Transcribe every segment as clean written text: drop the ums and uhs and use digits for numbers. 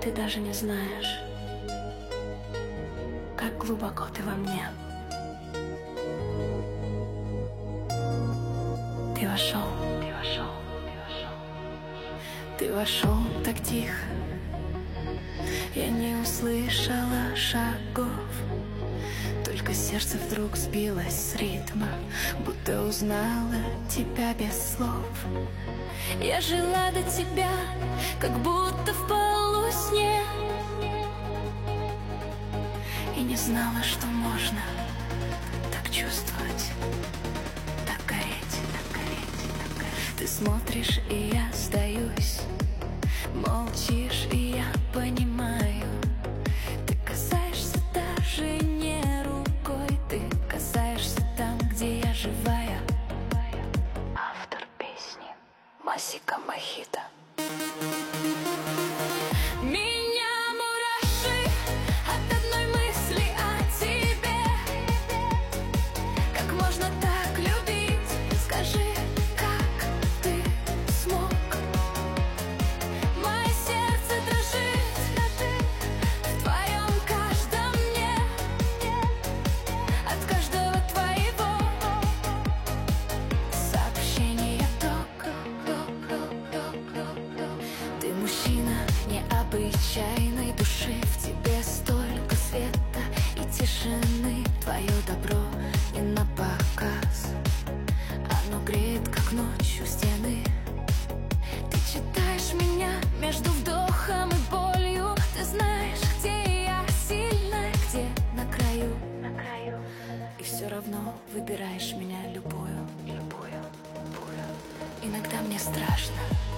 Ты даже не знаешь, как глубоко ты во мне. Ты вошел, ты вошел, ты вошел. Ты вошел так тихо, я не услышала шагов. Только сердце вдруг сбилось с ритма, будто узнала тебя без слов. Я жила до тебя, как будто в полусне, и не знала, что можно так чувствовать, так гореть, так гореть, так гореть. Ты смотришь, и я сдаюсь, молчишь, и я понимаю. Ты касаешься даже не рукой, ты касаешься там, где я живая. Автор песни Масика Мохито. Меня мурашит от одной мысли о тебе. Как можно так любить? Скажи, как ты смог? Мое сердце дрожит в твоем каждом мне, от каждого твоего сообщения ток. Ты мужчина необычайной души, в тебе столько света и тишины. Твое добро не на показ, оно греет, как ночью стены. Ты читаешь меня между вдохом и болью. Ты знаешь, где я сильная, где на краю, на краю. И все равно выбираешь меня любую, любую, любую. Иногда мне страшно,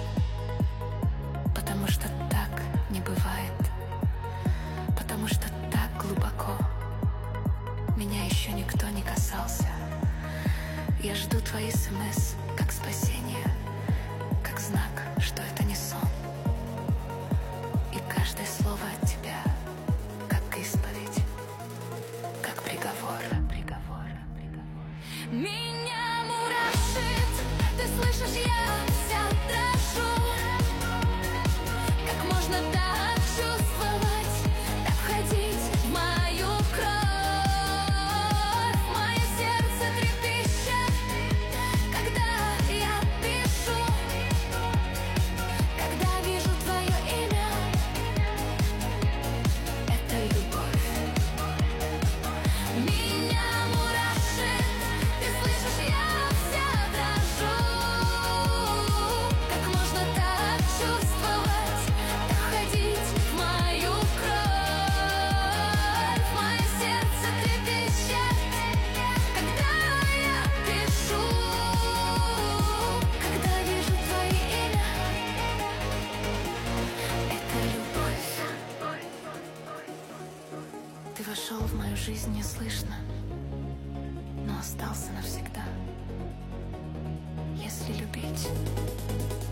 потому что так не бывает, потому что так глубоко меня еще никто не касался. Я жду твои СМС, как спасение, как знак, что это не сон. И каждое слово от тебя, как исповедь, как приговор, приговор, приговор. Меня мурашит, ты слышишь, я вся дрожу. Как можно так чувствовать, так входить в мою кровь? Мое сердце трепещет, когда я пишу, когда вижу твое имя. Это любовь. Меня мурашит, ты слышишь, я вся дрожу. Как можно так чувствовать, так входить в мою кровь? Мое сердце трепещет, когда я пишу, когда вижу твое имя. Это любовь. Ты вошел в мою жизнь неслышно, но остался навсегда. Если любить,